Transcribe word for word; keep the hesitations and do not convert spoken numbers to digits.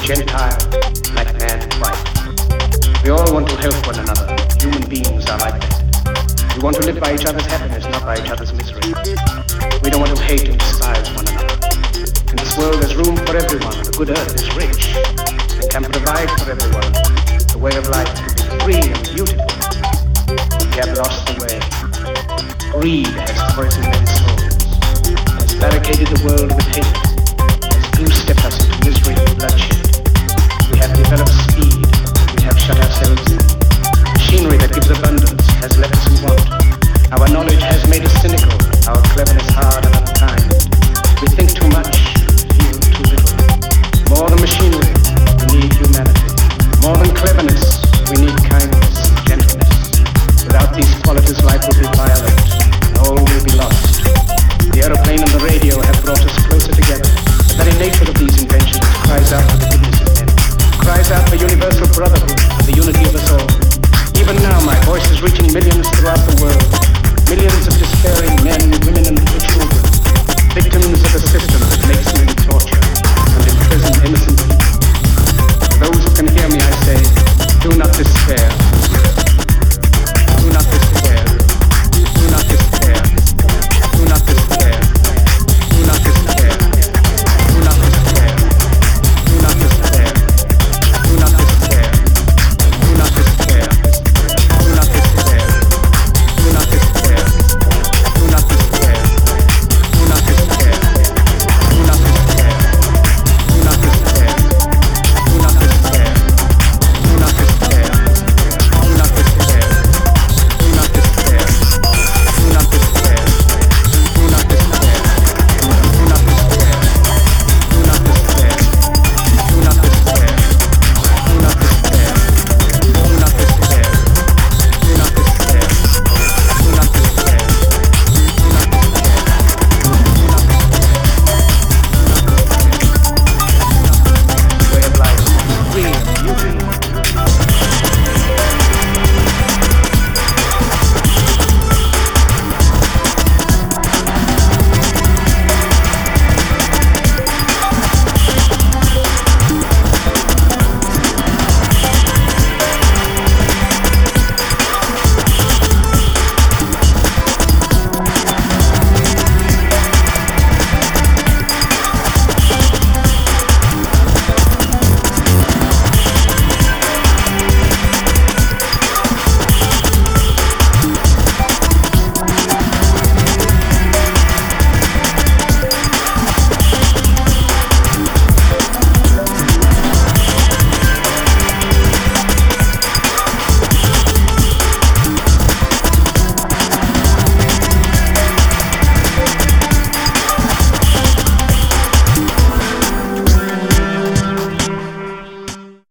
Gentile, black man, white. We all want to help one another. Human beings are like that. We want to live by each other's happiness, not by each other's misery. We don't want to hate and despise one another. In this world there's room for everyone. The good earth is rich and can provide for everyone. The way of life can be free and beautiful. We have lost the way. Greed has poisoned men's souls, has barricaded the world with hate, has two-stepped us into misery and bloodshed. We have developed speed, we have shut ourselves in. Machinery that gives abundance has left us in want. Our knowledge has made us cynical, our cleverness hard.